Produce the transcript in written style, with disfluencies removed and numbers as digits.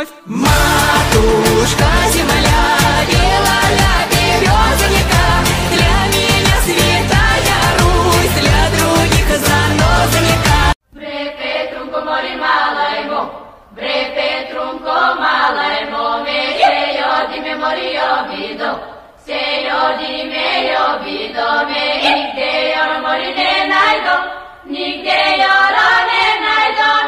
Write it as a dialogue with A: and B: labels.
A: вновь. Матушка земля, белая березонька, для меня святая Русь, для других занозонька.
B: Bre Petrunco mori malaimo, bre Petrunco malaimo, me sejo di me morio vido, sejo di me jo vido, me nigde joro mori ne najdo, nigde joro ne najdo.